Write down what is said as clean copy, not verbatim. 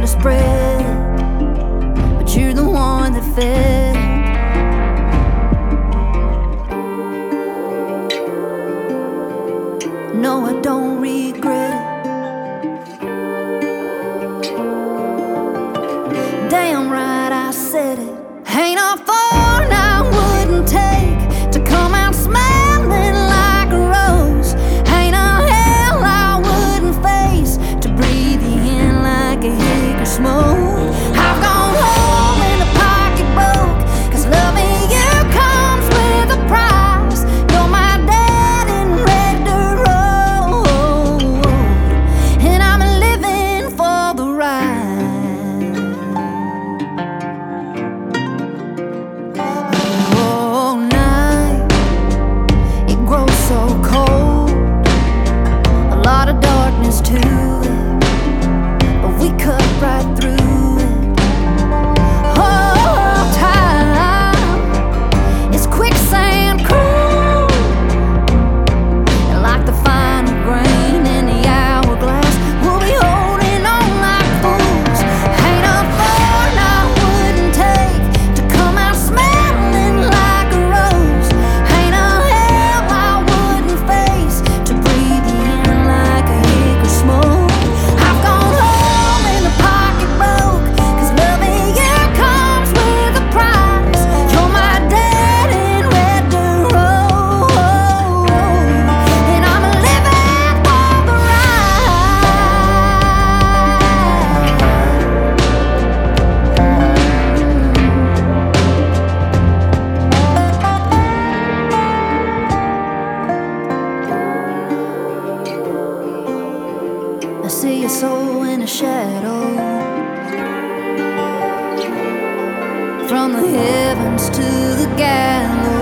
to spread it, but you're the one that fed it. No, I don't regret it. Damn right I said it. Ain't a thorn I wouldn't take to come out smelling like a rose. Ain't a hell I wouldn't face to breathe you in like a hick of smoke. I've gone home in a pocketbook, 'cause loving you comes with a price. You're my dad in red dirt road, and I'm living for the ride. Oh, night, it grows so cold, a lot of darkness to it, but we cut right through it. Oh, time, it's quicksand cruel, and like the final grain in the hourglass, we'll be holding on like fools. Ain't a thorn I wouldn't take to come out smelling like a rose. Ain't a hell I wouldn't face to breathe you in like a hick of smoke. I've gone home in a pocketbook, 'cause loving you comes with a price. You're my dad in red dirt road, and I'm living for the ride. I see your soul in a shadow, from the heavens to the gallows.